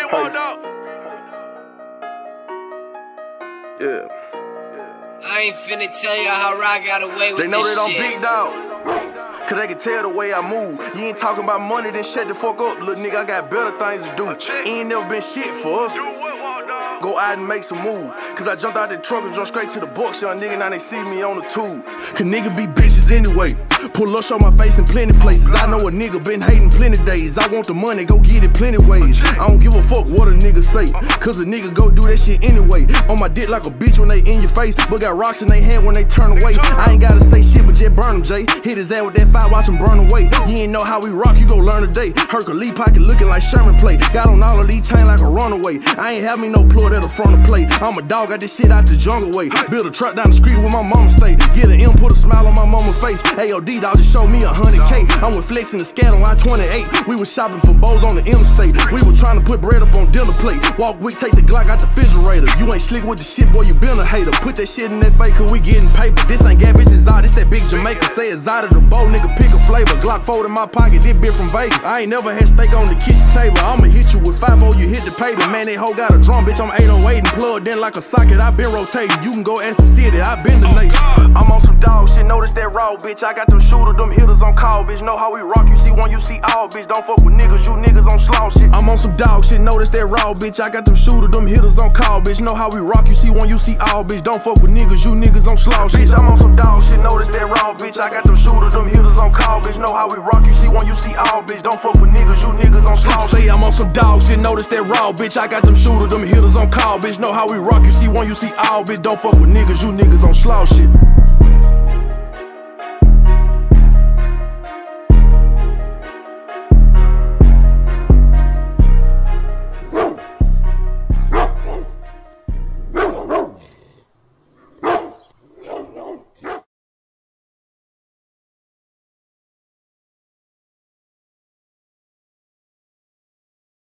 Yeah. I ain't finna tell y'all how I got away with this shit. They know that I'm big dog, cause they can tell the way I move. You ain't talking about money, then shut the fuck up, little nigga. I got better things to do. Ain't never been shit for us. Go out and make some move. Cause I jumped out the truck and jumped straight to the box, young nigga. Now they see me on the tube. Cause nigga be bitches anyway. Pull up, show my face in plenty places. I know a nigga been hating plenty days. I want the money, go get it plenty ways. I don't give a fuck what a nigga say, cause a nigga go do that shit anyway. On my dick like a bitch when they in your face, but got rocks in they hand when they turn away. I ain't gotta say shit, but just burn him, Jay. Hit his ass with that fire, watch him burn away. You ain't know how we rock, you gon' learn today. Hercules pocket looking like Sherman plate. Got on all of these chains like a runaway. I ain't have me no plug at the front of plate. I'm a dog, got this shit out the jungle way. Build a truck down the street where my mama stay. Get an M, put a smile on my mama's face. AOD dog just showed me 100K. I'm with Flex in the scat on I-28. We was shopping for bows on the interstate. We were trying to put bread up on dinner plate. Walk weak, take the Glock out the refrigerator. You ain't slick with the shit, boy, you been a hater. Put that shit in that fake, cause we getting paper. This ain't gas, bitch, it's out. This that big Jamaica. Say it's out of the bowl, nigga, pick a flavor. Glock fold in my pocket, this bitch from Vegas. I ain't never had steak on the kitchen table. I'ma hit you with 5-0, you hit the pavement. Man, that hoe got a drum, bitch, I'm 808 and plugged in like a socket. I been rotating. You can go ask the city, I been the nation. I'm on some dog shit, notice that raw, bitch. I got them shooters, them hitters on call, bitch. Know how we rock, you see one, you see all, bitch. Don't fuck with niggas, you niggas on slaw shit. I'm on some dog shit, notice that raw, bitch. I got them shooters, them hitters on call, bitch. Know how we rock, you see one, you see all, bitch. Don't fuck with niggas, you niggas on slaw shit. Bitch, I'm on some dog shit, notice that raw, bitch. I got them shooters, them hitters on call, bitch. Know how we rock, you see one, you see all, bitch. Don't fuck with niggas, you niggas on slaw shit. Say I'm on some dog shit, notice that raw, bitch. I got them shooters, them hitters on call, bitch. Know how we rock, you see one, you see all, bitch. Don't fuck with niggas, you niggas on slaw shit.